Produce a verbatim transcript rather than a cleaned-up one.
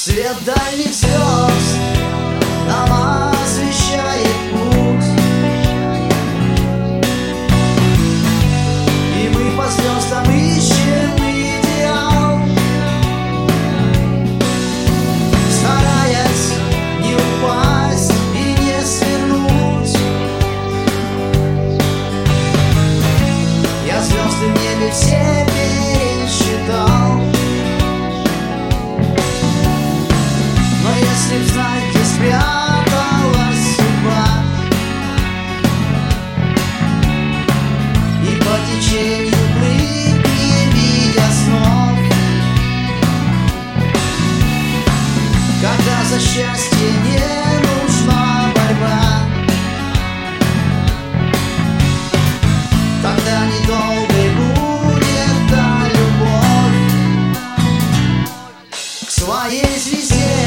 Свет дальних звезд нам освещает путь, и мы по звездам ищем идеал, стараясь не упасть и не свернуть. Я звезды в небе все пересчитал, но если б знать, где спряталась судьба, и по течению плыть, не видя снов, когда за счастье не нужна борьба, тогда недолгой будет та любовь к своей звезде.